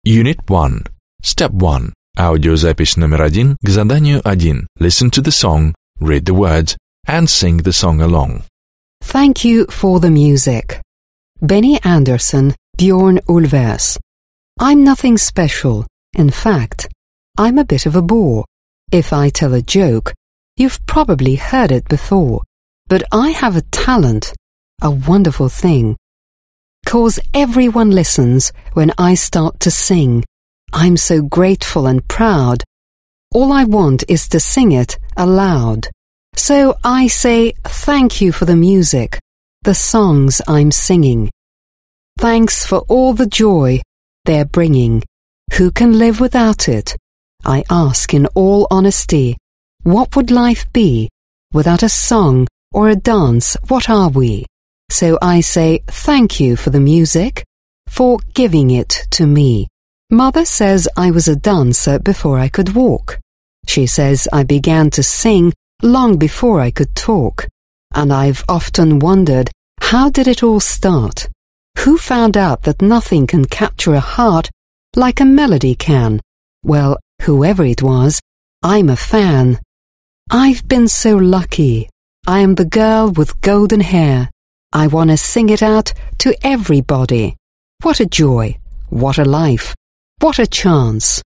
Unit 1. Step 1. Аудиозапись номер 1 к заданию 1. Listen to the song, read the words, and sing the song along. Thank you for the music. Benny Andersson, Bjorn Ulvaeus. I'm nothing special. In fact, I'm a bit of a bore. If I tell a joke, you've probably heard it before. But I have a talent, a wonderful thing. 'Cause everyone listens when I start to sing. I'm so grateful and proud. All I want is to sing it aloud. So I say thank you for the music, the songs I'm singing. Thanks for all the joy they're bringing. Who can live without it? I ask in all honesty, what would life be? Without a song or a dance, what are we? So I say thank you for the music, for giving it to me. Mother says I was a dancer before I could walk. She says I began to sing long before I could talk. And I've often wondered, how did it all start? Who found out that nothing can capture a heart like a melody can? Well, whoever it was, I'm a fan. I've been so lucky. I am the girl with golden hair. I want to sing it out to everybody. What a joy. What a life. What a chance.